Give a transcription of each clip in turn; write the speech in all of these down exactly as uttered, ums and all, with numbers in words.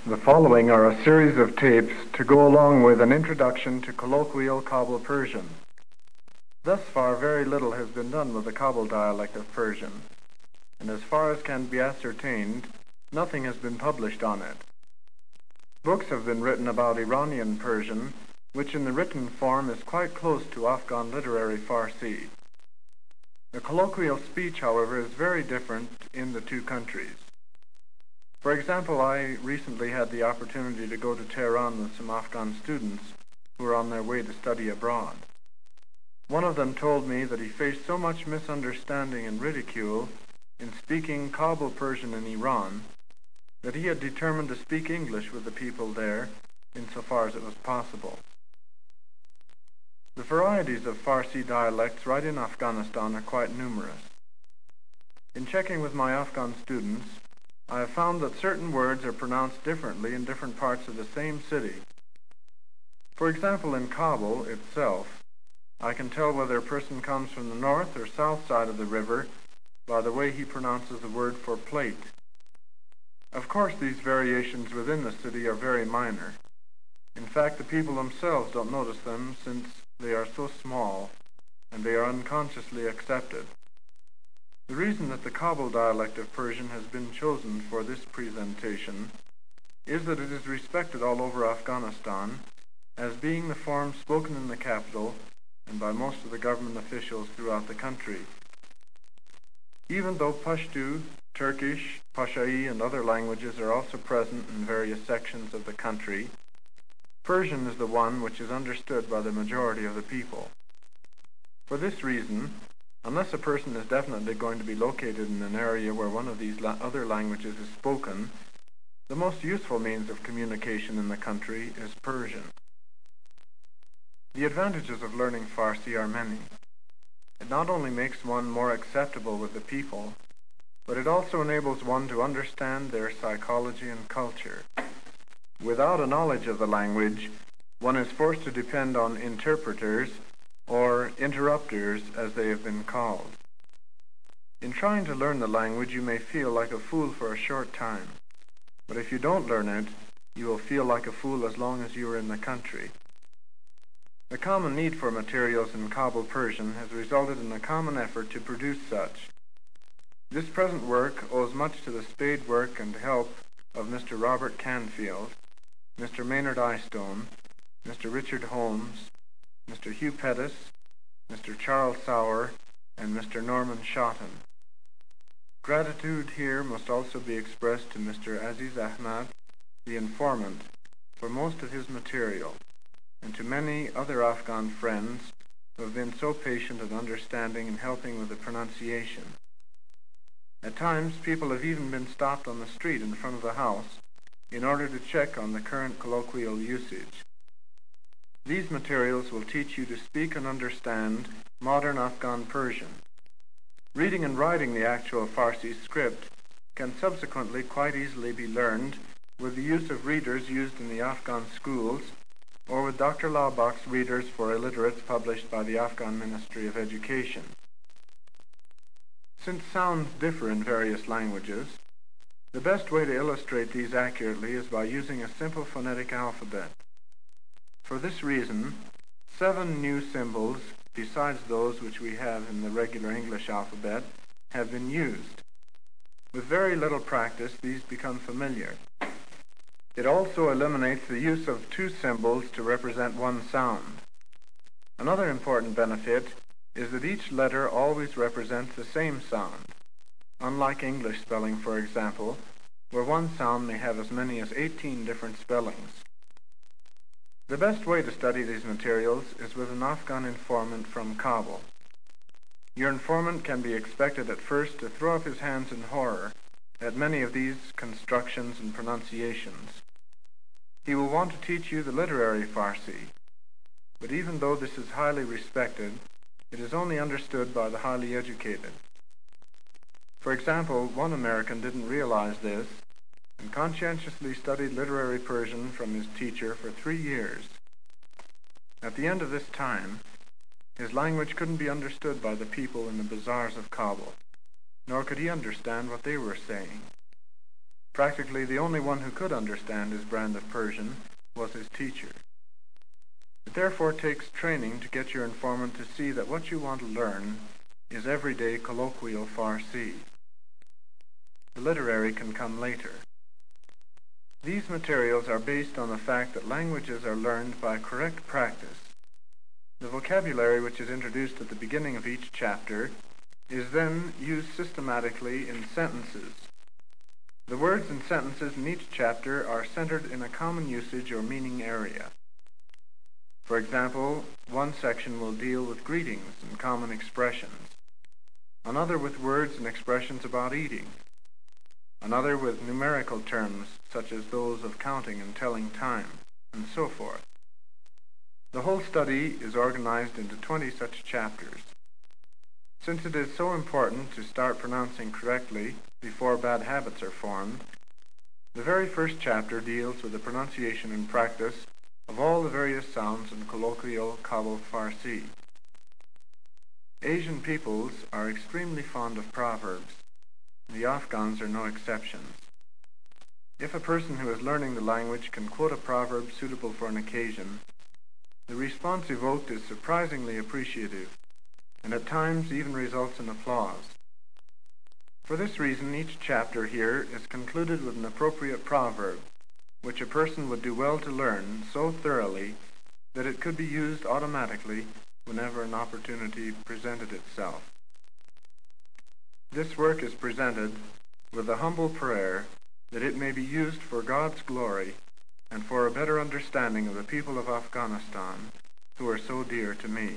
The following are a series of tapes to go along with an introduction to colloquial Kabul Persian. Thus far, very little has been done with the Kabul dialect of Persian, and as far as can be ascertained, nothing has been published on it. Books have been written about Iranian Persian, which in the written form is quite close to Afghan literary Farsi. The colloquial speech, however, is very different in the two countries. For example, I recently had the opportunity to go to Tehran with some Afghan students who were on their way to study abroad. One of them told me that he faced so much misunderstanding and ridicule in speaking Kabul Persian in Iran that he had determined to speak English with the people there insofar as it was possible. The varieties of Farsi dialects right in Afghanistan are quite numerous. In checking with my Afghan students, I have found that certain words are pronounced differently in different parts of the same city. For example, in Kabul itself, I can tell whether a person comes from the north or south side of the river by the way he pronounces the word for plate. Of course, these variations within the city are very minor. In fact, the people themselves don't notice them since they are so small and they are unconsciously accepted. The reason that the Kabul dialect of Persian has been chosen for this presentation is that it is respected all over Afghanistan as being the form spoken in the capital and by most of the government officials throughout the country. Even though Pashto, Turkish, Pashai, and other languages are also present in various sections of the country, Persian is the one which is understood by the majority of the people. For this reason, unless a person is definitely going to be located in an area where one of these la- other languages is spoken, the most useful means of communication in the country is Persian. The advantages of learning Farsi are many. It not only makes one more acceptable with the people, but it also enables one to understand their psychology and culture. Without a knowledge of the language, one is forced to depend on interpreters or interrupters, as they have been called. In trying to learn the language, you may feel like a fool for a short time, but if you don't learn it, you will feel like a fool as long as you are in the country. The common need for materials in Kabul Persian has resulted in a common effort to produce such. This present work owes much to the spade work and help of Mister Robert Canfield, Mister Maynard Eystone, Mister Richard Holmes, Mister Hugh Pettis, Mister Charles Sauer, and Mister Norman Shotton. Gratitude here must also be expressed to Mister Aziz Ahmad, the informant, for most of his material, and to many other Afghan friends who have been so patient and understanding in helping with the pronunciation. At times, people have even been stopped on the street in front of the house in order to check on the current colloquial usage. These materials will teach you to speak and understand modern Afghan Persian. Reading and writing the actual Farsi script can subsequently quite easily be learned with the use of readers used in the Afghan schools or with Doctor Laubach's Readers for Illiterates published by the Afghan Ministry of Education. Since sounds differ in various languages, the best way to illustrate these accurately is by using a simple phonetic alphabet. For this reason, seven new symbols, besides those which we have in the regular English alphabet, have been used. With very little practice, these become familiar. It also eliminates the use of two symbols to represent one sound. Another important benefit is that each letter always represents the same sound, unlike English spelling, for example, where one sound may have as many as eighteen different spellings. The best way to study these materials is with an Afghan informant from Kabul. Your informant can be expected at first to throw up his hands in horror at many of these constructions and pronunciations. He will want to teach you the literary Farsi, but even though this is highly respected, it is only understood by the highly educated. For example, one American didn't realize this and conscientiously studied literary Persian from his teacher for three years. At the end of this time, his language couldn't be understood by the people in the bazaars of Kabul, nor could he understand what they were saying. Practically the only one who could understand his brand of Persian was his teacher. It therefore takes training to get your informant to see that what you want to learn is everyday colloquial Farsi. The literary can come later. These materials are based on the fact that languages are learned by correct practice. The vocabulary which is introduced at the beginning of each chapter is then used systematically in sentences. The words and sentences in each chapter are centered in a common usage or meaning area. For example, one section will deal with greetings and common expressions, another with words and expressions about eating, another with numerical terms such as those of counting and telling time, and so forth. The whole study is organized into twenty such chapters. Since it is so important to start pronouncing correctly before bad habits are formed, the very first chapter deals with the pronunciation and practice of all the various sounds in colloquial Kabul Farsi. Asian peoples are extremely fond of proverbs. The Afghans are no exceptions. If a person who is learning the language can quote a proverb suitable for an occasion, the response evoked is surprisingly appreciative, and at times even results in applause. For this reason, each chapter here is concluded with an appropriate proverb, which a person would do well to learn so thoroughly that it could be used automatically whenever an opportunity presented itself. This work is presented with a humble prayer that it may be used for God's glory and for a better understanding of the people of Afghanistan, who are so dear to me.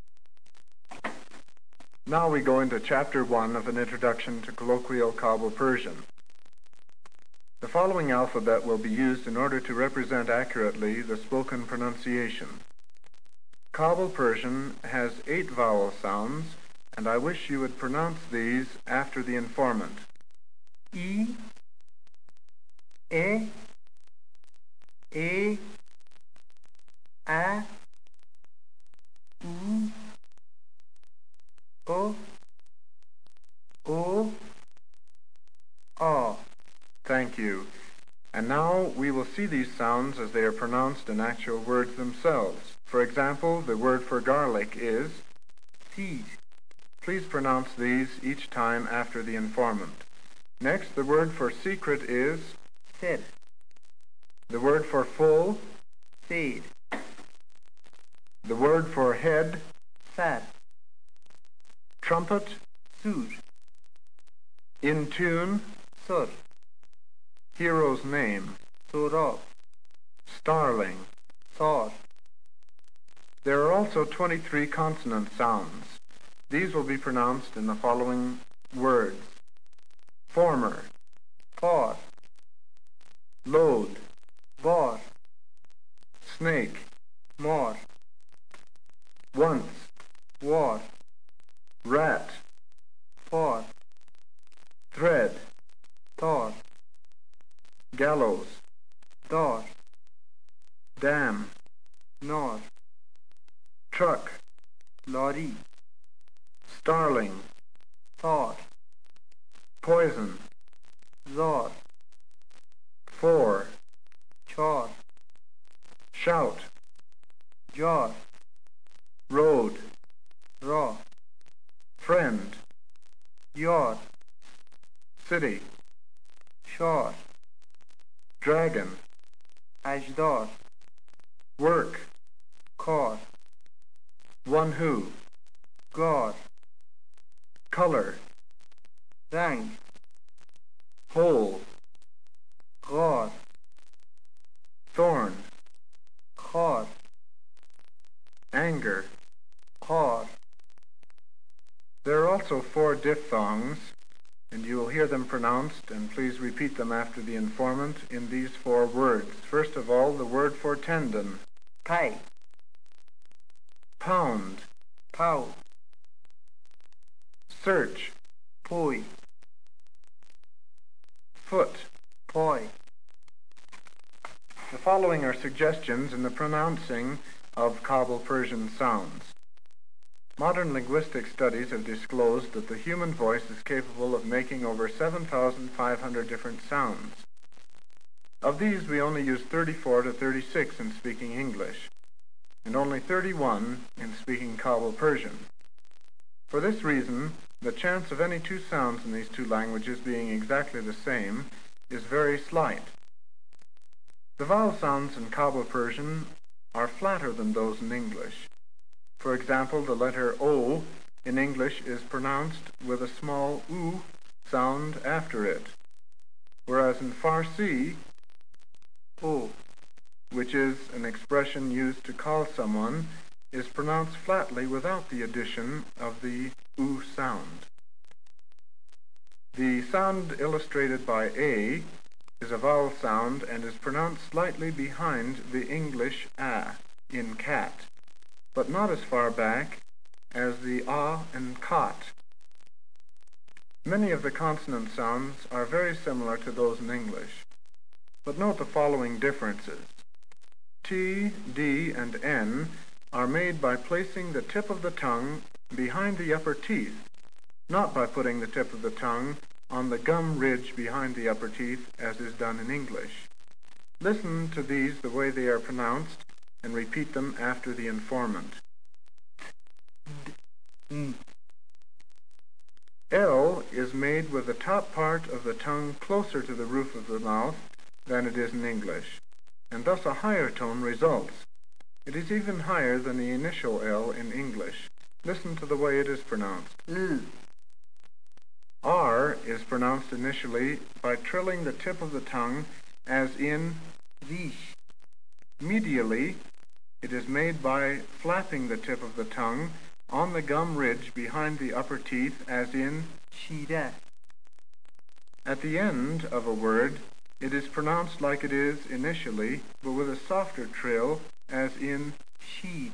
Now we go into Chapter one of an Introduction to Colloquial Kabul Persian. The following alphabet will be used in order to represent accurately the spoken pronunciation. Kabul Persian has eight vowel sounds, and I wish you would pronounce these after the informant. I, E, E, A, U, O, O, A. Thank you. And now we will see these sounds as they are pronounced in actual words themselves. For example, the word for garlic is seed. Please pronounce these each time after the informant. Next, the word for secret is Sir. The word for full, Seed. The word for head, Sar. trumpet, Sur. in tune, Sur. hero's name, Surab. starling. Sar. There are also twenty-three consonant sounds. These will be pronounced in the following words: former, Far. load, Bar. snake, Mar. once, War. rat, Far. thread, Tar. gallows, Dar. dam, Nar. truck, Lari. starling, Tar. poison, Zar. four, Char. shout, Jar. road, Ra. friend, Yar. city, Shar. dragon, Ajdar. work, Kar. one who, Gar. color, Rang. hole, Gar. thorn, Khar. anger. Qar. There are also four diphthongs, and you will hear them pronounced, and please repeat them after the informant in these four words. First of all, the word for tendon, Pai. pound, Pau. search, Poi. foot. Poi. The following are suggestions in the pronouncing of Kabul Persian sounds. Modern linguistic studies have disclosed that the human voice is capable of making over seven thousand five hundred different sounds. Of these, we only use thirty-four to thirty-six in speaking English, and only thirty-one in speaking Kabul Persian. For this reason, the chance of any two sounds in these two languages being exactly the same is very slight. The vowel sounds in Kabul Persian are flatter than those in English. For example, the letter O in English is pronounced with a small U sound after it, whereas in Farsi, O, which is an expression used to call someone, is pronounced flatly without the addition of the U sound. The sound illustrated by A is a vowel sound and is pronounced slightly behind the English A in cat, but not as far back as the A in cot. Many of the consonant sounds are very similar to those in English, but note the following differences. T, D, and N are made by placing the tip of the tongue behind the upper teeth, not by putting the tip of the tongue on the gum ridge behind the upper teeth as is done in English. Listen to these the way they are pronounced and repeat them after the informant. N, L is made with the top part of the tongue closer to the roof of the mouth than it is in English, and thus a higher tone results. It is even higher than the initial L in English. Listen to the way it is pronounced. L, R is pronounced initially by trilling the tip of the tongue as in Rish, medially. It is made by flapping the tip of the tongue on the gum ridge behind the upper teeth as in Shira. At the end of a word, it is pronounced like it is initially, but with a softer trill as in Sheed.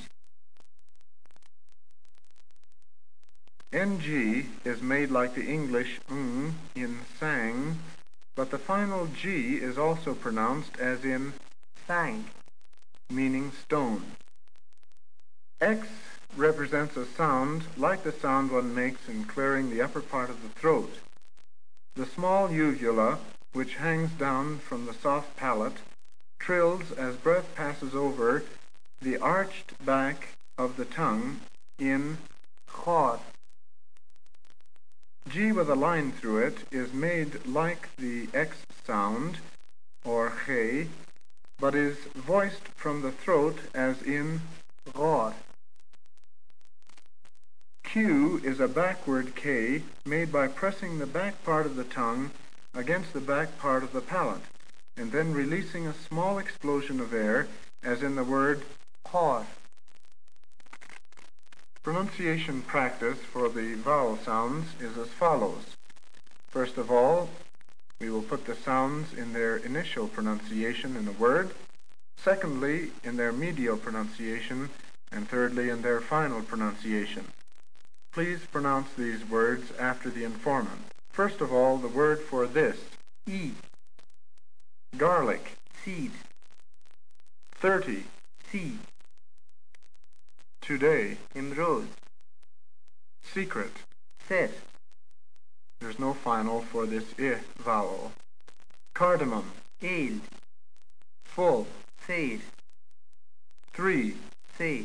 N G is made like the English ng in sang, but the final G is also pronounced as in Sang. meaning stone. X represents a sound like the sound one makes in clearing the upper part of the throat. The small uvula, which hangs down from the soft palate, trills as breath passes over the arched back of the tongue in Khor. G with a line through it is made like the X sound, or Khe, but is voiced from the throat as in Ghor. Q is a backward K made by pressing the back part of the tongue against the back part of the palate, and then releasing a small explosion of air, as in the word Khor. Pronunciation practice for the vowel sounds is as follows. First of all, we will put the sounds in their initial pronunciation in a word. Secondly, in their medial pronunciation. And thirdly, in their final pronunciation. Please pronounce these words after the informant. First of all, the word for this. E. Garlic. Seed. Thirty. C. Today. Imroz. Secret. Set. There's no final for this I vowel. Cardamom. Ale. Full. Said. Three. Say.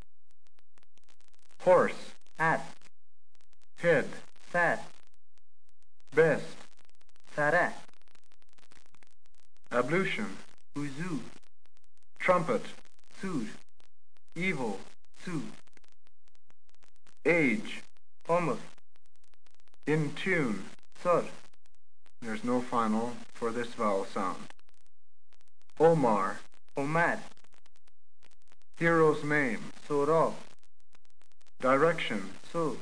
Horse. At. Head. Fat. Best. Sara. Ablution. Uzu. Trumpet. Sur. Evil. Su. Age. Omar. In tune. Sor. There's no final for this vowel sound. Omar. Omar. Hero's name. Sorab. Direction. So.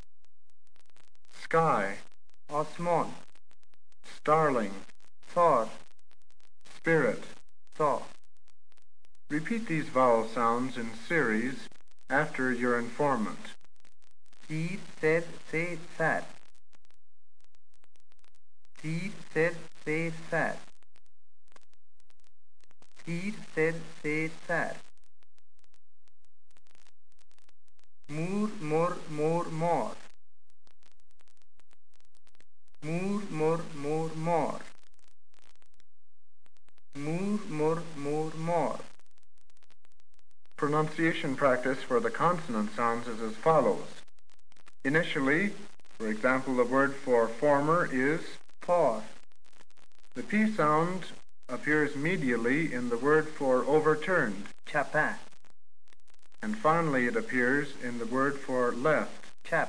Sky. Osman. Starling. Thor. Spirit. Thaw. Repeat these vowel sounds in series after your informant. Seed, ser, se, sar. Seed, ser, se, sar. Seed, ser, se, sar. Moor, mor, mor, mor. Moor, mor, mor, mor. مر مور مار. Pronunciation practice for the consonant sounds is as follows. Initially, for example, the word for former is پار. the P sound appears medially in the word for overturned, چپه. and finally it appears in the word for left. چپ.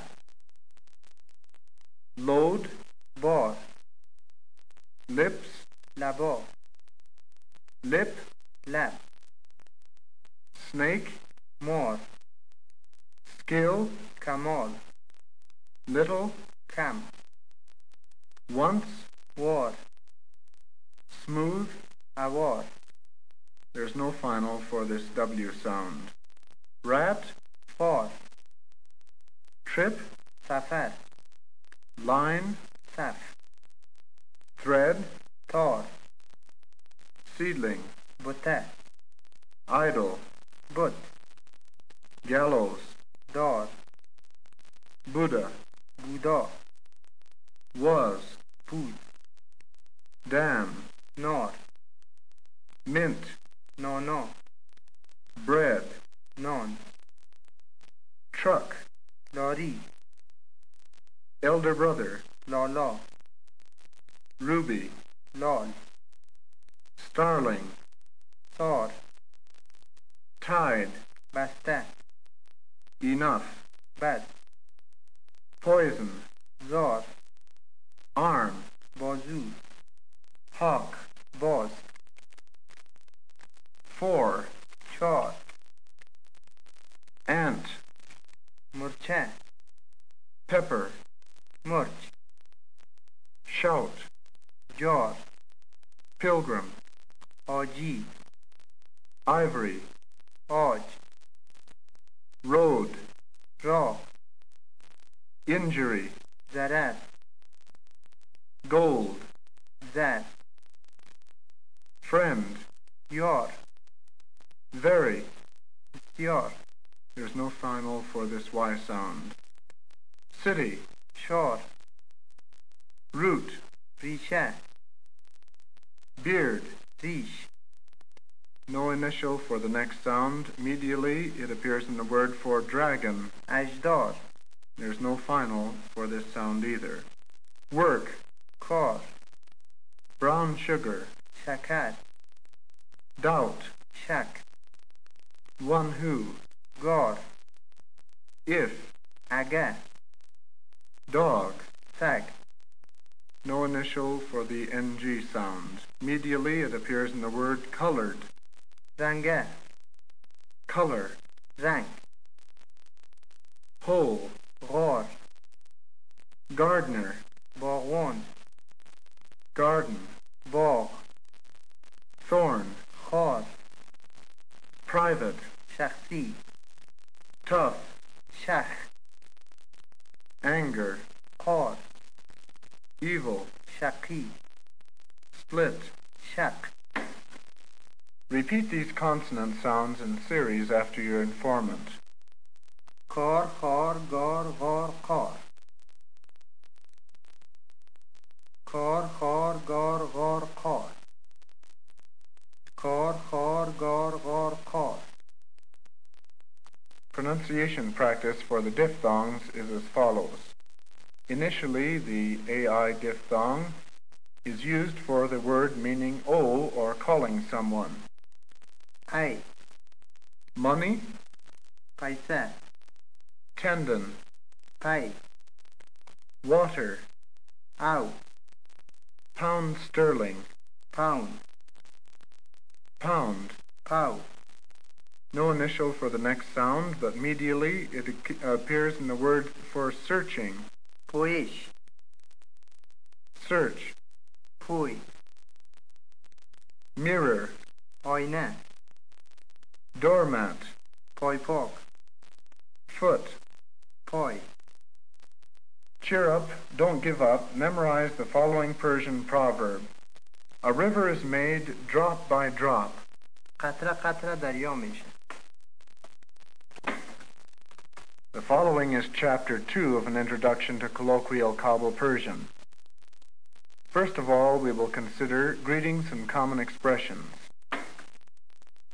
Load, بار. lips, لبا. lip, لب. snake, مار. skill, کمال. little, کم. once, وار. smooth. هوار. There's no final for this W sound. Rat, فار. trip, سفر. line, صف. thread, تار. seedling, بته. idle, بت. gallows, دار. Buddha, بودا. was, بود. dam, نار. mint, نانا. bread, نان. truck, لاری. elder brother, لالا. ruby, لال. starling, سار. tide, بسته. enough, بد. poison, زار. arm, بازو. hawk, باز. four, چار. ant, مرچه. pepper, مرچ. shout, جار. pilgrim, آجی. ivory, آج. road, راه. injury, ضرر. gold, زر. friend, یار. very. بسیار. There's no final for this Y sound. City, شار. root, ریشه. beard. ریش. No initial for the next sound. Medially, it appears in the word for dragon. اژدار. There's no final for this sound either. Work, کار. brown sugar, شکر. doubt, شک. one who, گار. if, اگر. dog. سگ. No initial for the N G sound. Medially, it appears in the word colored. رنگه. Color, رنگ. hole, غار. gardener, باغبان. garden, باغ. thorn, خار. private, شخصی. tough, شخ. anger, قار. evil, شقی. split. شق. Repeat these consonant sounds in series after your informant. کار. خار. گار. غار. قار. کار. خار. گار. غار. قار. کار. خار. گار. غار. قار. Pronunciation practice for the diphthongs is as follows. Initially, the A I diphthong is used for the word meaning O or calling someone. ای. Money, پیسه. tendon, پی. water, او. pound sterling, پاوند. pound. پاو. No initial for the next sound, but medially it appears in the word for searching. پویش. Search, پوی. mirror, آینه. doormat, پای پاک. foot. پای. Cheer up, don't give up. Memorize the following Persian proverb. A river is made drop by drop. قطره قطره دریا میشه. The following is chapter two of an introduction to colloquial Kabul Persian. First of all, we will consider greetings and common expressions.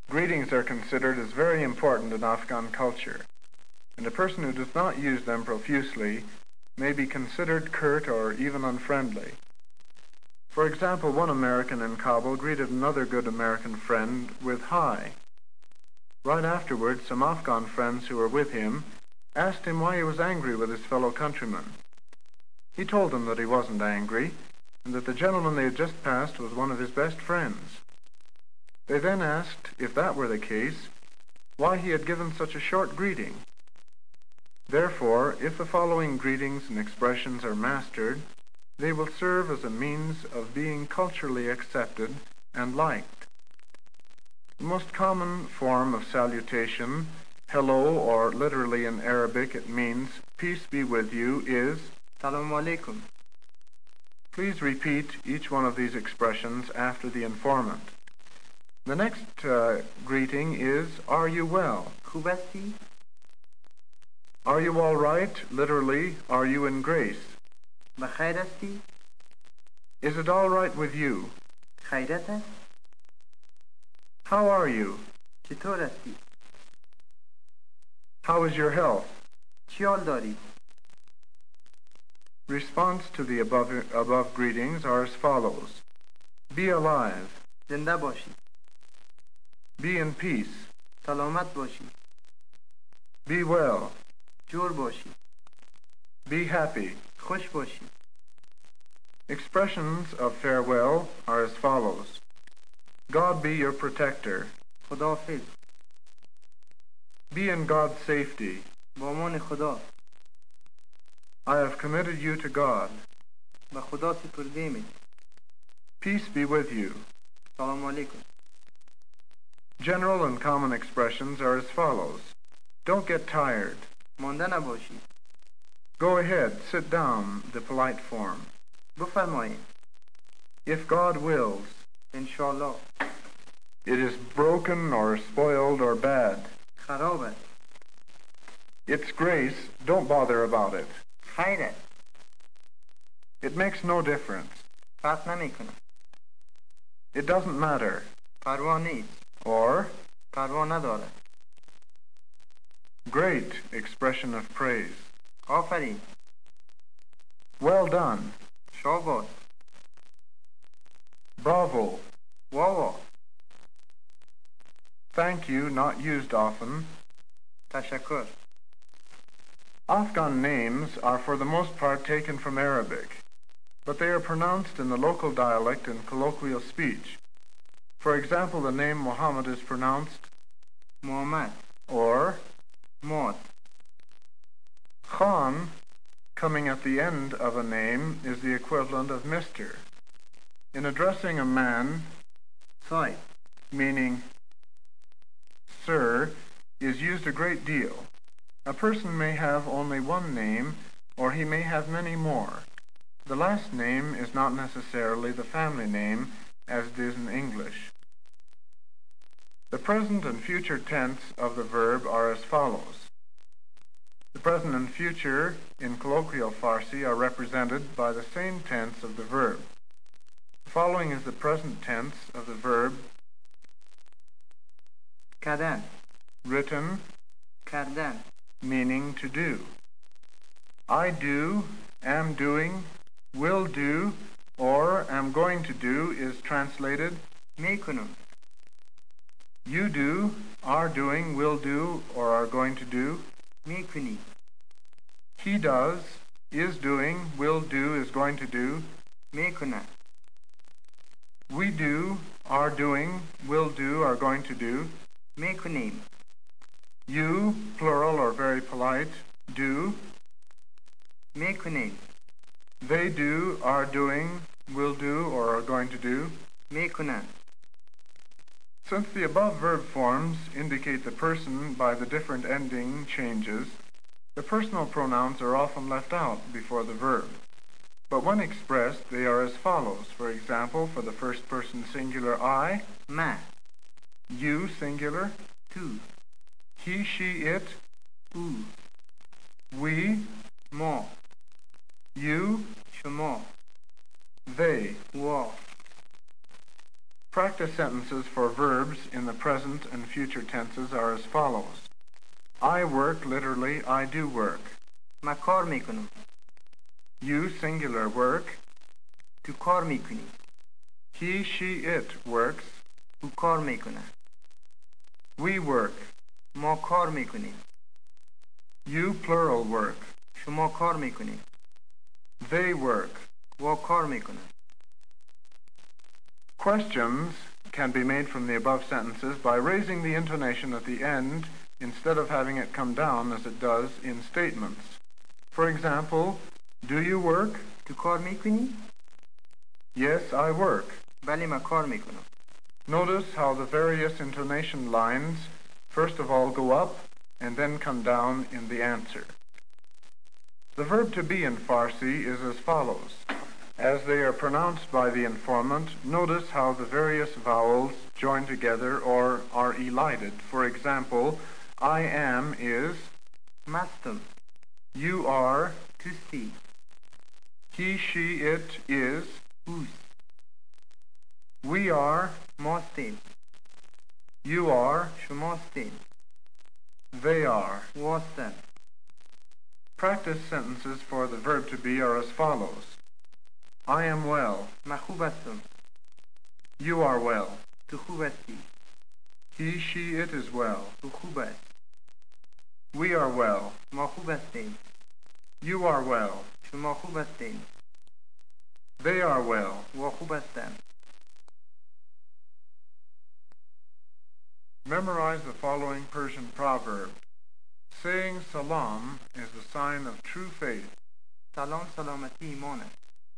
Greetings are considered as very important in Afghan culture, and a person who does not use them profusely may be considered curt or even unfriendly. For example, one American in Kabul greeted another good American friend with "Hi." Right afterwards, some Afghan friends who were with him asked him why he was angry with his fellow countrymen. He told them that he wasn't angry, and that the gentleman they had just passed was one of his best friends. They then asked, if that were the case, why he had given such a short greeting. Therefore, if the following greetings and expressions are mastered, they will serve as a means of being culturally accepted and liked. The most common form of salutation, hello, or literally in Arabic it means peace be with you, is Salam alaikum. Please repeat each one of these expressions after the informant. The next uh, greeting is, are you well? خوب هستی؟ Are you all right? Literally, are you in grace? بخیر هستی؟ Is it all right with you? خیرت است؟ How are you? چطور هستی؟ How is your health? چی حال داری؟ Response to the above, above greetings are as follows. Be alive. زنده باشی. Be in peace. سلامت باشی. Be well. جور باشی. Be happy. خوش باشی. Expressions of farewell are as follows. God be your protector. خداحافظ. Be in God's safety. با امان خدا. I have committed you to God. به خدا سپرده می. Peace be with you. سلام علیکم. General and common expressions are as follows. Don't get tired. مانده نباشی. Go ahead, sit down, the polite form. بفرمایید. If God wills. انشاءالله. It is broken or spoiled or bad. خراب است. It's grace, don't bother about it. خیر است. It makes no difference. فرق نمی کنه. It doesn't matter. پروا نیست. Or, پروا نداره. great, expression of praise. آفرین. Well done. شاباش. Bravo. واوا. Thank you, not used often. تشکر. Afghan names are for the most part taken from Arabic, but they are pronounced in the local dialect in colloquial speech. For example, the name Muhammad is pronounced محمد. or ماد. Khan, coming at the end of a name, is the equivalent of Mister In addressing a man, صاحب. meaning sir, is used a great deal. A person may have only one name, or he may have many more. The last name is not necessarily the family name, as it is in English. The present and future tense of the verb are as follows. The present and future in colloquial Farsi are represented by the same tense of the verb. The following is the present tense of the verb کردن. written, کردن. meaning to do. I do, am doing, will do, or am going to do is translated میکنم. you do, are doing, will do, or are going to do. میکنی. He does, is doing, will do, is going to do. میکنه. We do, are doing, will do, are going to do. میکنیم. You, plural or very polite, do. میکنیم. They do, are doing, will do, or are going to do. میکنن. Since the above verb forms indicate the person by the different ending changes, the personal pronouns are often left out before the verb. But when expressed, they are as follows. For example, for the first person singular I, من. you singular, تو. he, she, it, او. we, ما. you, شما. they. وا. Practice sentences for verbs in the present and future tenses are as follows. I work, literally, I do work. من کار میکنم. You, singular, work. تو کار میکنی. He, she, it works. او کار میکنه. We work. ما کار میکنیم. You, plural, work. شما کار میکنید. They work. وا کار میکنه. Questions can be made from the above sentences by raising the intonation at the end instead of having it come down as it does in statements. For example, do you work? تو کار میکنی؟ Yes, I work. بله من کار میکنم. Notice how the various intonation lines first of all go up and then come down in the answer. The verb to be in Farsi is as follows. As they are pronounced by the informant, notice how the various vowels join together or are elided. For example, I am is مستم. you are, توستی. he, she, it is اوست. we are, ماستیم. you are, شماستیم. they are. واستن. Practice sentences for the verb to be are as follows. I am well. من خوب هستم. You are well. تو خوب هستی. He, she, it is well. تو خوب است. We are well. ما خوب هستیم. You are well. شما خوب هستین. They are well. وا خوب هستن. Memorize the following Persian proverb. Saying salam is a sign of true faith. سلام سلامتی ایمان است.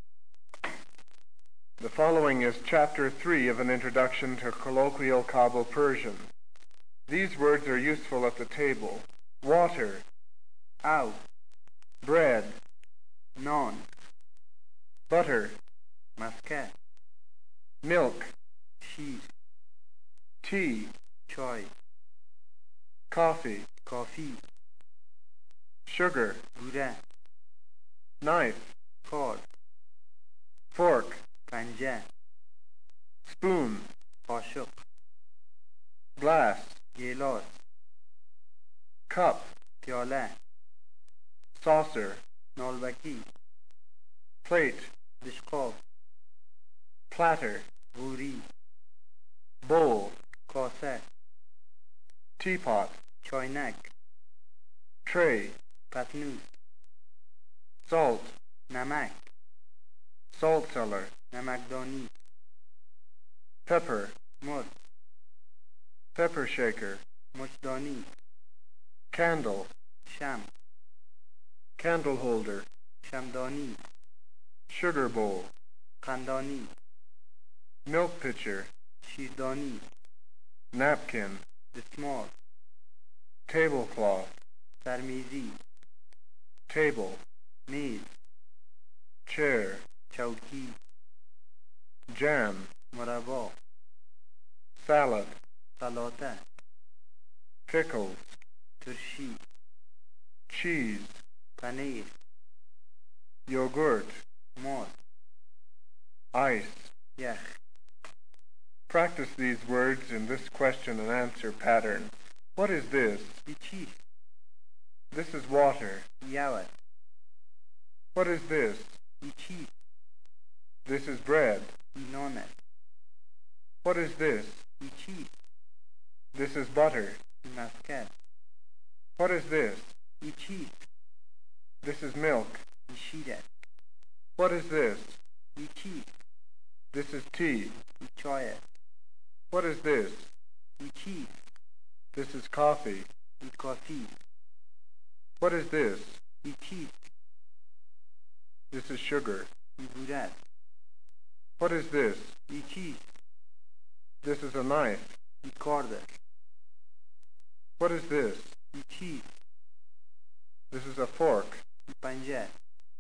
The following is chapter three of an introduction to colloquial Kabul Persian. These words are useful at the table. Water, او. bread, نان. butter, مسکه. milk, شیر. tea, چای. coffee, کافی. sugar, بوره. knife, کار. fork, پنجه. spoon, قاشق. glass, گیلاس. cup, پیاله. saucer, نالبکی. plate, دشقاب. platter, غوری. bowl, کاسه. teapot, چاینک. tray, پتنوس. salt, نمک. salt cellar, نمکدانی. pepper, مرد. pepper shaker, مچدانی. candle, شم. candle holder, شمدانی. sugar bowl, قندانی. milk pitcher, شیردانی. napkin, دستمال. tablecloth, سرمیزی. table, میز. chair, چوکی. jam, مربا. salad, سلاطه. pickles, ترشی. cheese, پنیر. yogurt, ماست. ice. یخ. Practice these words in this question and answer pattern. What is this? ای چیست؟ This is water. یو است. What is this? ای چیست؟ This is bread. ای نان است. What is this? ای چیست؟ This is butter. ای مسکه است. What is this? ای چیست؟ This is milk. ای شیر است. What is this? ای چیست؟ This is tea. ای چای است. What is this? ای چیست؟ This is coffee. ای کافی. What is this? ای چیست؟ This is sugar. ای بوره است. What is this? ای چیست؟ This is a knife. ای کارد است. What is this? ای چیست؟ This is a fork. ای پنجه است.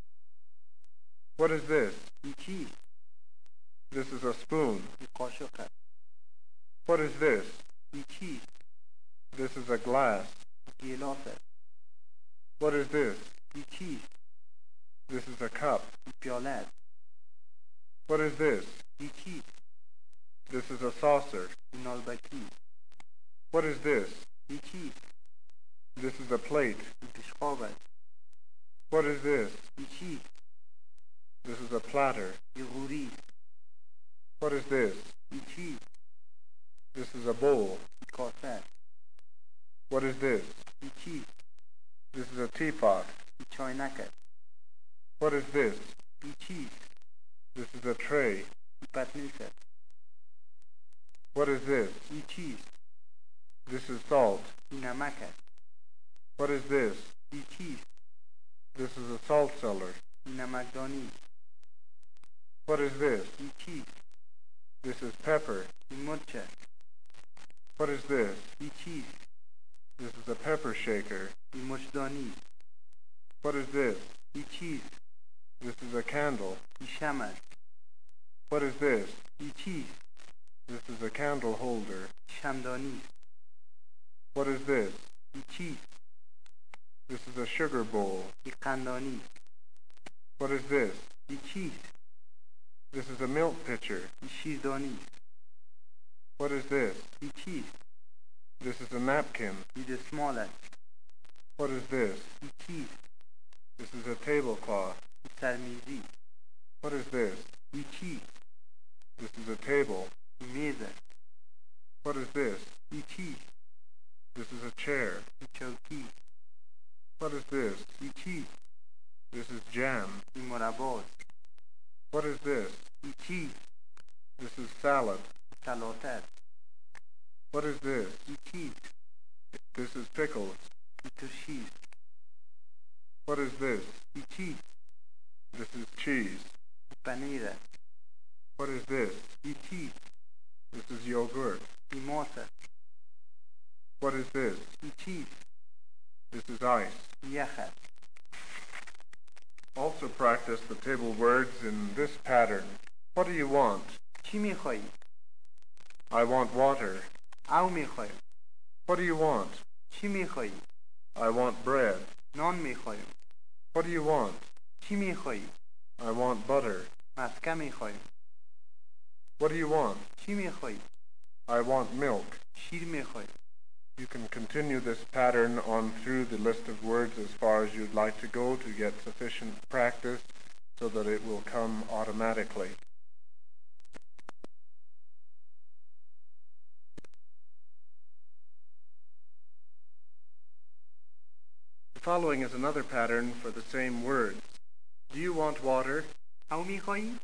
What is this? ای چیست؟ This is a spoon. ای قاشق است. What is this? ای چیست؟ This is a glass. ای گیلاس است. What is this? ای چیست؟ This is a cup. ای پیاله است. What is this? ای چیست؟ This is a saucer. این نالبکی. What is this? این چیست؟ This is a plate. این پیشخواب است. What is this? این چیست؟ This is a platter. این غوری است. What is this? این چیست؟ This is a bowl. این کاسه است. What is this? این چیست؟ This is a teapot. این چاینک است. What is this? این چیست؟ This is a tray. این پتنوس است. What is this? این چیست؟ This is salt. این نمک است. What is this? این چیست؟ This is a salt cellar. این نمکدانی است. What is this? این چیست؟ This is pepper. این مرچ است. What is this? این چیست؟ This is a pepper shaker. این مرچدانی است. What is this? این چیست؟ This is a candle. این شمع است. What is this? این چیست؟ This is a candle holder. شمدانی است. What is this? این چیست؟ This is a sugar bowl. این قندانی است. What is this? این چیست؟ This is a milk pitcher. این شیردانی است. What is this? این چیست؟ This is a napkin. این دستمال است. What is this? این چیست؟ This is a tablecloth. این سرمیزی. What is this? این چیست؟ This is a table. این میز است. What is this? این چیست؟ This is a chair. این چوکی. What is this? این چیست؟ This is jam. این مربا است. What is this? این چیست؟ This is salad. سلات است. What is this? این چیست؟ This is pickles. این ترشی است. What is this? این چیست؟ This is cheese. این پنیر است. What is this? این چیست؟ This is yogurt. این ماست است. What is this? این چیست؟ This is ice. این یخ است. Also practice the table words in this pattern. What do you want? چی میخوایی؟ I want water. او میخوایم. What do you want? چی میخوایی؟ I want bread. نان میخوایم. What do you want? چی میخوایی؟ I want butter. مسکه میخوایم. What do you want? چی میخوایی؟ I want milk. شیر میخوایم. You can continue this pattern on through the list of words as far as you'd like to go to get sufficient practice so that it will come automatically. The following is another pattern for the same words. Do you want water? او میخوایی؟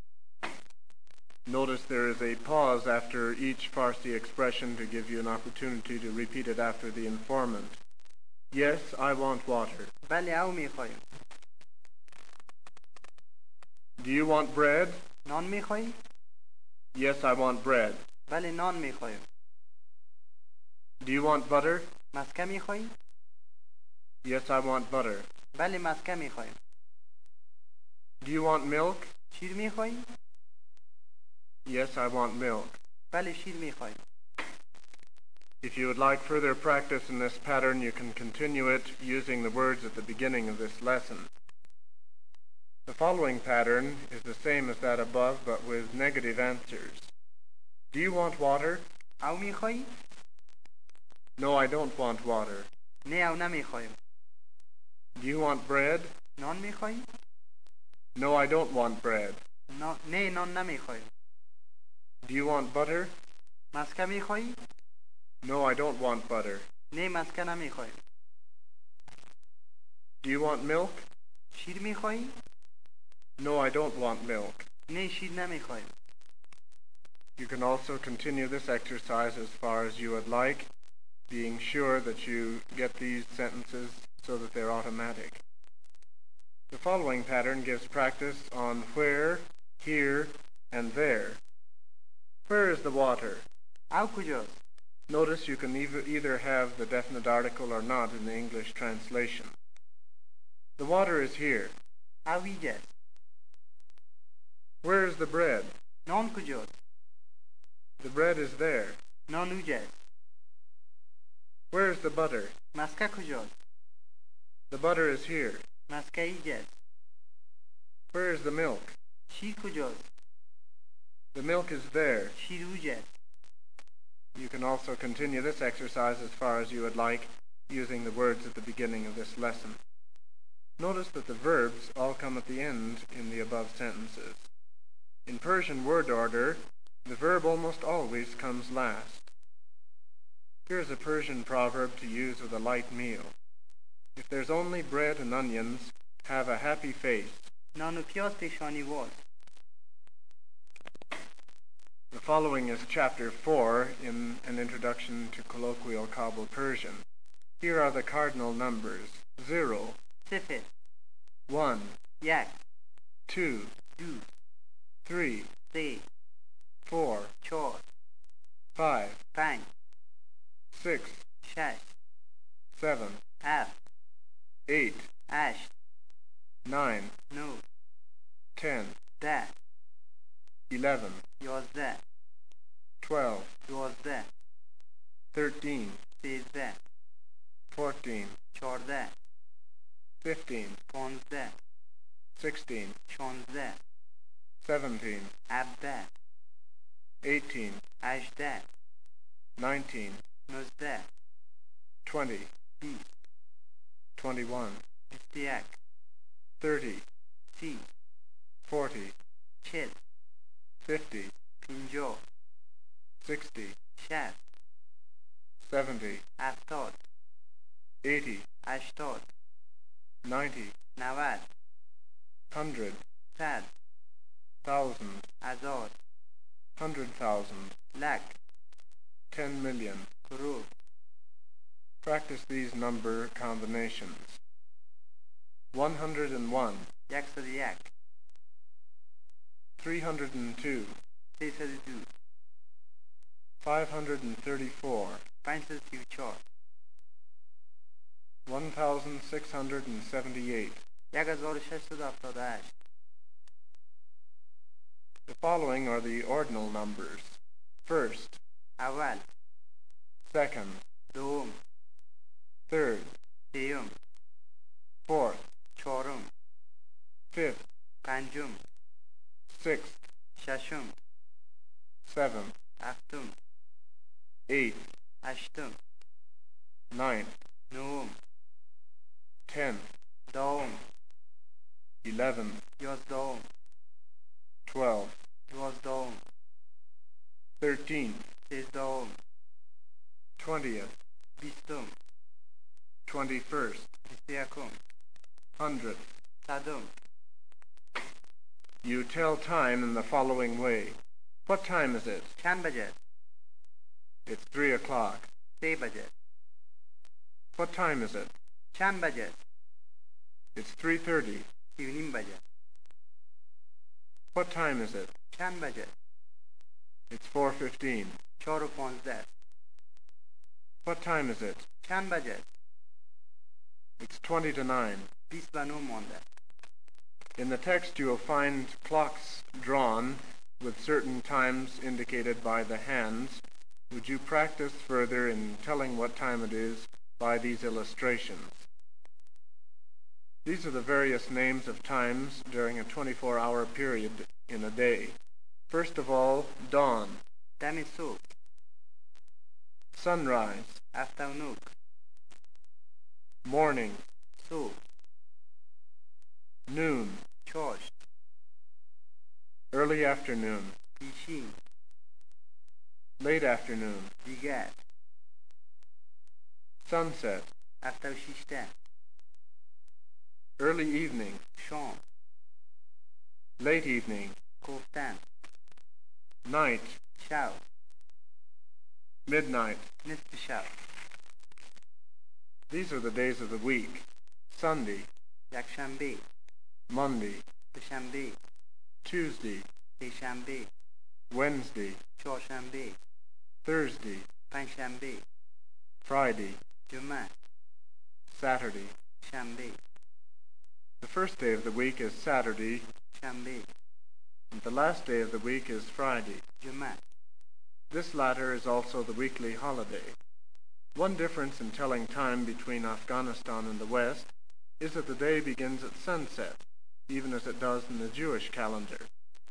Notice there is a pause after each Farsi expression to give you an opportunity to repeat it after the informant. Yes, I want water. بله او میخوایم. Do you want bread? نان میخوایی؟ Yes, I want bread. بله نان میخوایم. Do you want butter? مسکه میخوایی؟ Yes, I want butter. بله مسکه میخوایم. Do you want milk? شیر میخوایی؟ Yes, I want milk. بله شیر میخوایم. If you would like further practice in this pattern, you can continue it using the words at the beginning of this lesson. The following pattern is the same as that above, but with negative answers. Do you want water? او میخوایی؟ No, I don't want water. نه او نمیخوایم. Do you want bread? نان میخوایی؟ No, I don't want bread. نا... نه نان نمیخوایم. Do you want butter? مسکه میخوایی؟ No, I don't want butter. نه مسکه نمیخوایم. Do you want milk? شیر میخوایی؟ No, I don't want milk. نه شیر نمیخوایم. You can also continue this exercise as far as you would like, being sure that you get these sentences so that they're automatic. The following pattern gives practice on where, here, and there. Where is the water? او کجاست؟ Notice you can either, either have the definite article or not in the English translation. The water is here. او اینجاست. Where is the bread? نان کجاست؟ The bread is there. نان اونجاست. Where is the butter? مسکه کجاست؟ The butter is here. مسکه اینجاست. Where is the milk? شیر کجاست؟ The milk is there. شیروج است. You can also continue this exercise as far as you would like, using the words at the beginning of this lesson. Notice that the verbs all come at the end in the above sentences. In Persian word order, the verb almost always comes last. Here's a Persian proverb to use with a light meal. If there's only bread and onions, have a happy face. نان و پیاز پیشانی واز. The following is chapter four in an introduction to colloquial Kabul Persian. Here are the cardinal numbers: zero, صفر. one, یک. two, دو. three, سه. four, چهار. five, پنج. six, شش. seven, هفت. eight, هشت. nine, نو. ten, ده. eleven, یازده. twelve, دوازده. thirteen, سیزده. fourteen, چهارده. fifteen, پانزده. sixteen, شانزده. seventeen, هفده. eighteen, هجده. nineteen, نوزده. twenty, بیست. twenty-one, بیست و یک. thirty, سی. forty, چل. fifty, پنجاه. sixty, شصت. seventy, هفتاد. eighty, هشتاد. ninety, نود. hundred, صد. thousand, هزار. hundred thousand, لک. ten million. کرور. Practice these number combinations. one hundred one, یکصد و یک. three hundred two, سیصد و دو. five hundred thirty-four, پنجصد و سی و چهار. one thousand six hundred seventy-eight. یک هزار و ششصد و هفتاد و هشت. The following are the ordinal numbers. First, اول. second, دوم. third, سیوم. fourth, چهارم. fifth, پنجم. sixth, ششم. seventh, هفتم. eighth, هشتم. ninth, نهم. tenth, دهم. eleventh, یازدهم. twelfth, دوازدهم. thirteenth, سیزدهم. twentieth, بیستم. twenty-first, بیست و یکم. hundredth. صدم. You tell time in the following way. What time is it? چند بجه است؟ It's three o'clock. سه بجه است. What time is it? چند بجه است؟ It's three thirty. سی و نیم بجه است. What time is it? چند بجه است؟ It's four fifteen. چهار و پانزده است. What time is it? چند بجه است؟ It's twenty to nine. بیست و نه مانده است. In the text you will find clocks drawn with certain times indicated by the hands. Would you practice further in telling what time it is by these illustrations? These are the various names of times during a twenty-four hour period in a day. First of all, dawn, دم صبح. sunrise, هفتونوک. morning, صبح. noon, چاشت. early afternoon, پیشین. late afternoon, دیگر. sunset, هفته و شیشته. early evening, شام. late evening, گفتن. night, شب. midnight. نصف شب. These are the days of the week. Sunday, یکشنبه. Monday, دوشنبه. Tuesday, سهشنبه. Wednesday, چهارشنبه. Thursday, پنجشنبه. Friday, جمعه. Saturday. شنبه. The first day of the week is Saturday, شنبه. and the last day of the week is Friday. جمعه. This latter is also the weekly holiday. One difference in telling time between Afghanistan and the West is that the day begins at sunset, even as it does in the Jewish calendar.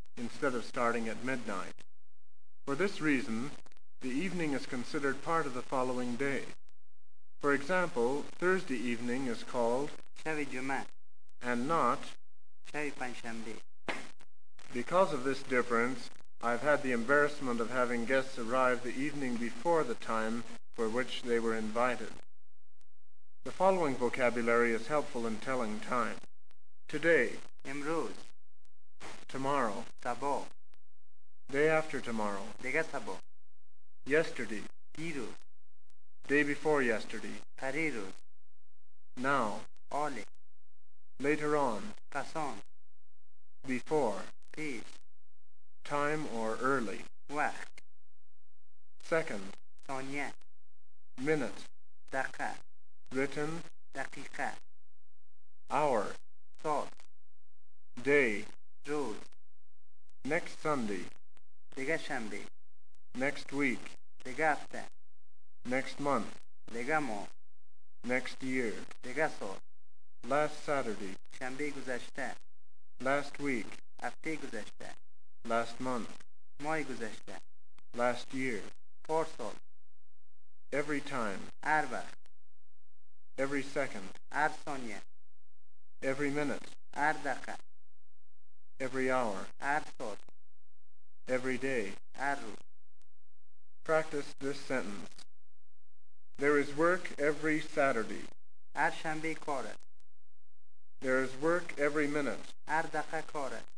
instead of starting at midnight. For this reason, the evening is considered part of the following day. For example, Thursday evening is called شب جمعه and not. شب پنجشنبه. Because of this difference, I've had the embarrassment of having guests arrive the evening before the time for which they were invited. The following vocabulary is helpful in telling time. Today, امروز tomorrow, صبح day after tomorrow, دیگه صبح yesterday, دیروز day before yesterday, پریروز now, آله later on, پسان before, پیش time or early, وقت second, ثانیه minute, دقیقه written, دقیقه hour, ساعت day, روز next Sunday, دیگه شنبه next week, دیگه هفته next month, دیگه ماه next year, دیگه سال last Saturday, شنبه گذشته last week, هفته گذشته last month, ماه گذشته last year, پارسال every time, هر وقت every second, هر ثانیه every minute, هر دقیقه every hour, هر ساعت every day. هر روز Practice this sentence. There is work every Saturday. هر شنبه کار است There is work every minute. هر دقیقه کار است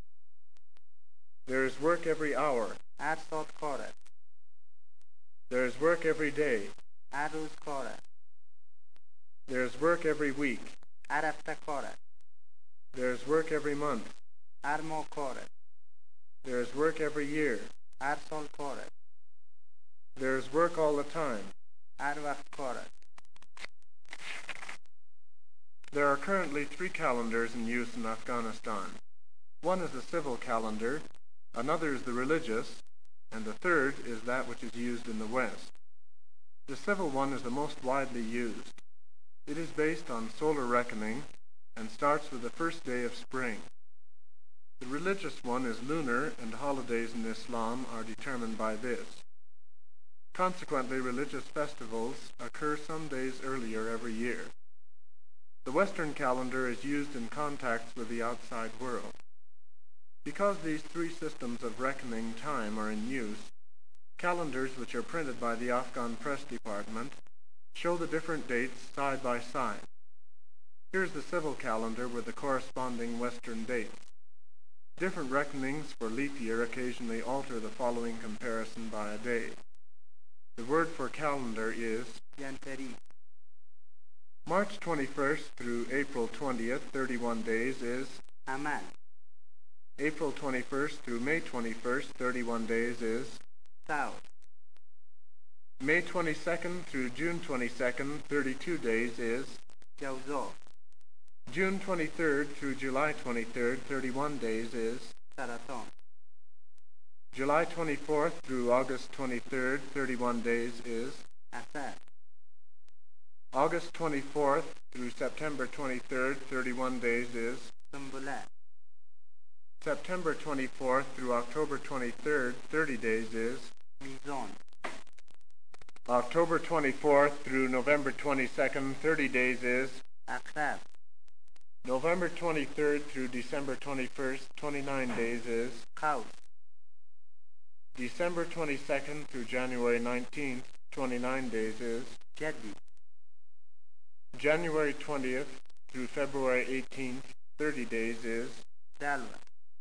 There is work every hour. هر ساعت کار است There is work every day. هر روز کار است There is work every week. هر هفته کار است There is work every month. هر ماه کار است There is work every year. هر سال کار است There is work all the time. هر وقت کار است There are currently three calendars in use in Afghanistan. One is the civil calendar, another is the religious, and the third is that which is used in the West. The civil one is the most widely used. It is based on solar reckoning and starts with the first day of spring. The religious one is lunar, and holidays in Islam are determined by this. Consequently, religious festivals occur some days earlier every year. The Western calendar is used in contacts with the outside world. Because these three systems of reckoning time are in use, calendars which are printed by the Afghan press department show the different dates side by side. Here's the civil calendar with the corresponding Western dates. Different reckonings for leap year occasionally alter the following comparison by a day. The word for calendar is ینتری March twenty-first through April twentieth, thirty-one days is عمل April twenty-first through May twenty-first, thirty-one days is ساعت May twenty-second through June twenty-second, thirty-two days is جوزا June twenty-third through July twenty-third, thirty-one days is سرطان July twenty-fourth through August twenty-third, thirty-one days is اثر August twenty-fourth through September twenty-third, thirty-one days is سنبله September twenty-fourth through October twenty-third, thirty days is میزان October twenty-fourth through November twenty-second, thirty days is عقرب November twenty-third through December twenty-first, twenty-nine days is قوس December twenty-second through January nineteenth, twenty-nine days is جدی January twentieth through February eighteenth, thirty days is دلو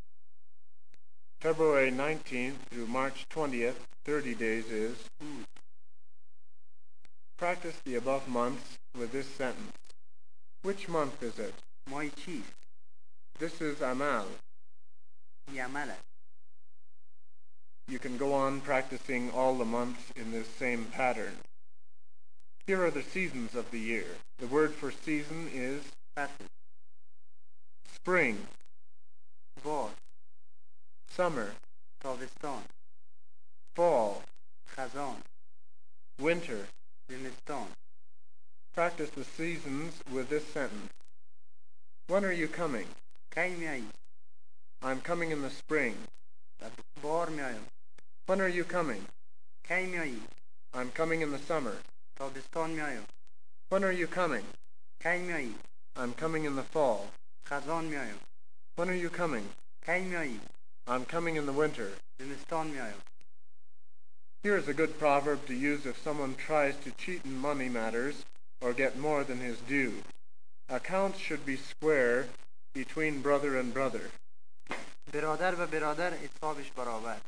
February nineteenth through March twentieth, thirty days is بود Practice the above months with this sentence. Which month is it? ماه چیست This is Amal. یمل است You can go on practicing all the months in this same pattern. Here are the seasons of the year. The word for season is فصل spring, باد summer, تابستان fall, خزان winter. زمستان Practice the seasons with this sentence. When are you coming? کی میایی I'm coming in the spring. در بهار میایم. When are you coming? کی میایی؟ I'm coming in the summer. تابستان میایم. When are you coming? کی میایی؟ I'm coming in the fall. خزان میایم. When are you coming? کی میایی؟ I'm coming in the winter. زمستان میایم. Here's a good proverb to use if someone tries to cheat in money matters or get more than his due. Accounts should be square between brother and brother. برادر و برادر حسابش برابر.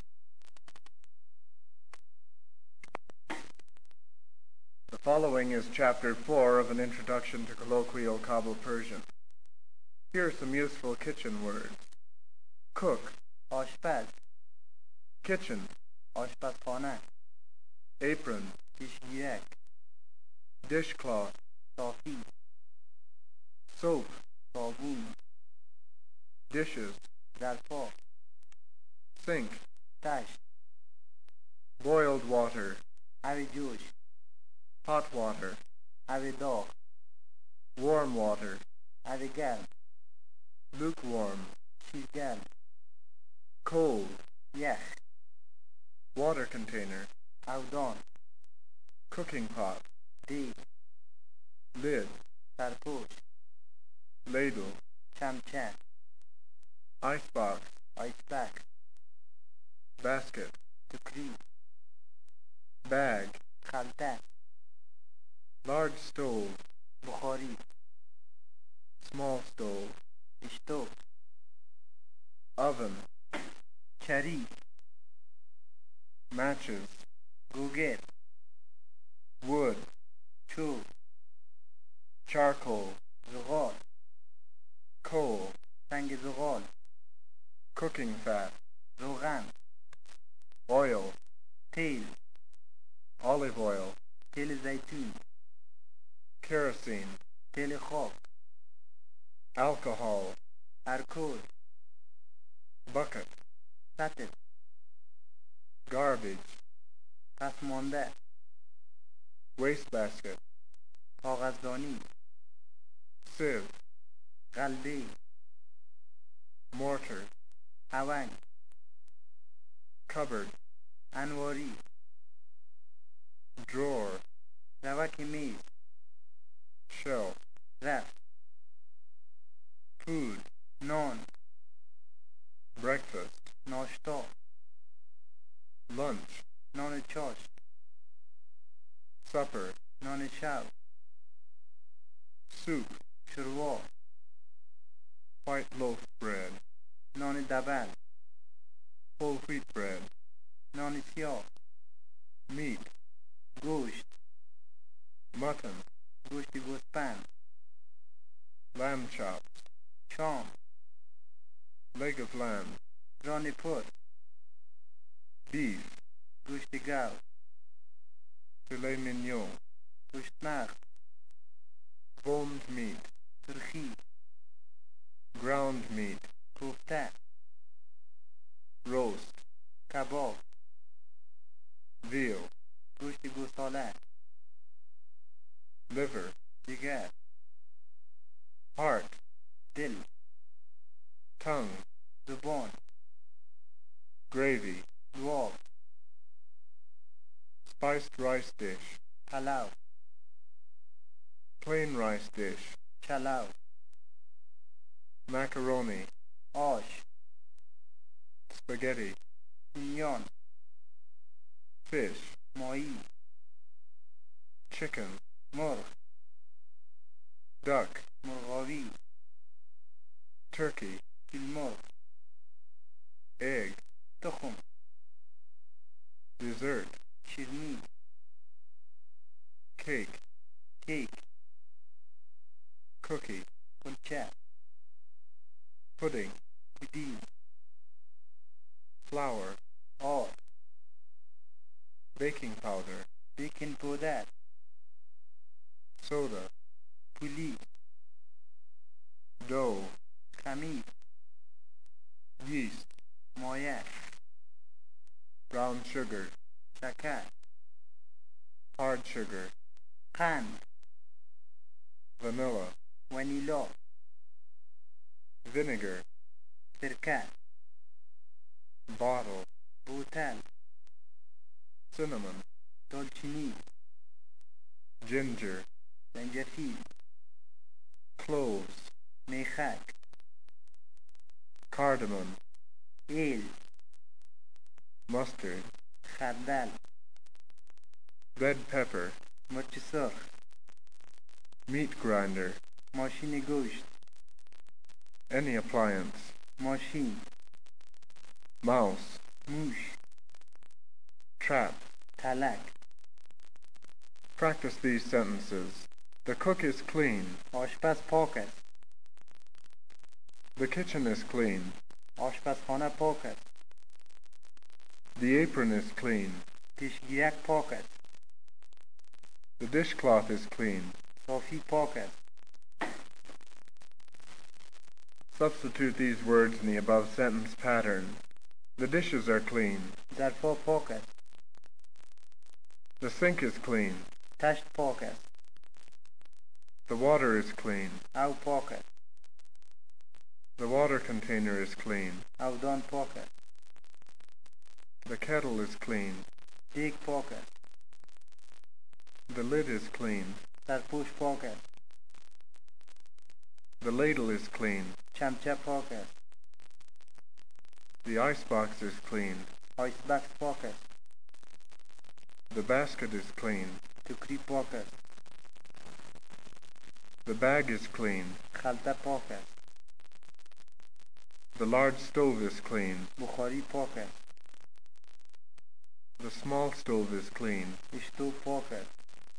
The following is chapter four of an introduction to colloquial Kabul Persian. Here are some useful kitchen words. Cook, آشپز. kitchen, آشپزخانه. apron, پیشگیرک. dishcloth, صافی. soap, صابون. dishes, ظرفا. sink, تشت. boiled water, آب جوش. hot water, آب داغ. warm water, آب گرم. lukewarm, شیرگرم. cold, یخ. water container, اودان. cooking pot, دیگ. lid, سرپوش. ladle, چمچه. icebox, آیسبک. basket, تکری. bag, خلطه. large stove, بخاری. small stove, اشتوب. oven, چری. matches, گوگل. wood, چوب. charcoal, زغال. coal, سنگ زغال. cooking fat, روغن. oil, تیل. olive oil, تیل زیتون. kerosene, تیل خاک. alcohol, الکل. bucket, سطل. garbage, پس مانده. wastebasket, کاغذدانی. sieve, قلبه. mortar, هونگ. cupboard, انواری. drawer, روک میز. shelf, رف. food, نان. breakfast, ناشتا. lunch, نان چاش. supper, نان شب. soup, شوروا. white loaf bread, نان دبل. whole wheat bread, نان سیاه. meat, گوشت. mutton, گوشت گوسفند. lamb chops, شام. leg of lamb, ران پر. beef, گوشت گاو. filet mignon, گوشت نخ. boned meat, سرخی. ground meat, کوفته. roast, کباب. veal, گوشت گوساله. liver, جگر. heart, دل. tongue, زبان. gravy, دعا. spiced rice dish, پلو. plain rice dish, چلو. macaroni, آش. spaghetti, تیمیان. fish, ماهی. chicken, مرغ. duck, مرغاوی. turkey, فیل مرغ. egg, تخم. dessert, شیرینی. cake, کیک. cookie, کلچه. pudding, پودینگ. flour, آرد. baking powder, بیکن پودر. soda, پولی. dough, خمیر. yeast, مایه. brown sugar, شکر. hard sugar, قند. vanilla, ونیلا. vinegar, سرکه. bottle, بوتل، cinnamon, دالچینی، ginger, زنجفیل، cloves, میخک، cardamom, ایل، mustard, خردل، red pepper, مرچ سرخ، meat grinder, ماشین گوشت، any appliance, ماشین، mouse, موش، trap. تلک. Practice these sentences. The cook is clean. آشپز پاک است. The kitchen is clean. آشپزخانه پاک است. The apron is clean. پیشگیرک پاک است. The dishcloth is clean. صافی پاک است. Substitute these words in the above sentence pattern. The dishes are clean. ظرفها پاک است. The sink is clean. تشت پاک است. The water is clean. او پاک است. The water container is clean. اودان پاک است. The kettle is clean. دیگ پاک است. The lid is clean. سرپوش پاک است. The ladle is clean. چمچه پاک است. The icebox is clean. آیس بکس پاک است. The basket is clean. ټوکری پاک است. The bag is clean. خلطه پاک است. The large stove is clean. بخاری پاک است. The small stove is clean. اشتو پاک است.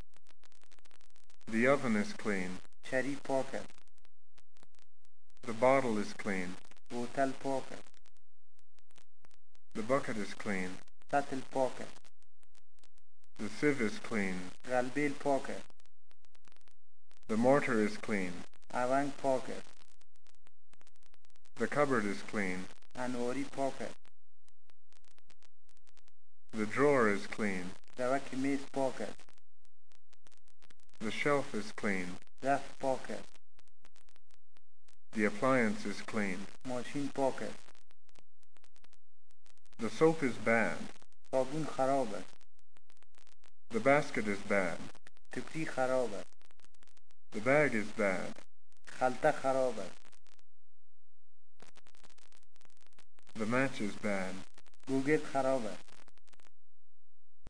The oven is clean. چری پاک است. The bottle is clean. بوتل پاک است. The bucket is clean. سطل پاک است. The sieve is clean. غلبیل پاک است. The mortar is clean. اونگ پاک است. The cupboard is clean. انواری پاک است. The drawer is clean. روک میز پاک است. The shelf is clean. رف پاک است. The appliance is clean. ماشین پاک است. The soap is bad. صابون خراب است. The basket is bad. ټوکری خراب است. The bag is bad. خلطه خراب است. The match is bad. گوگل خراب است.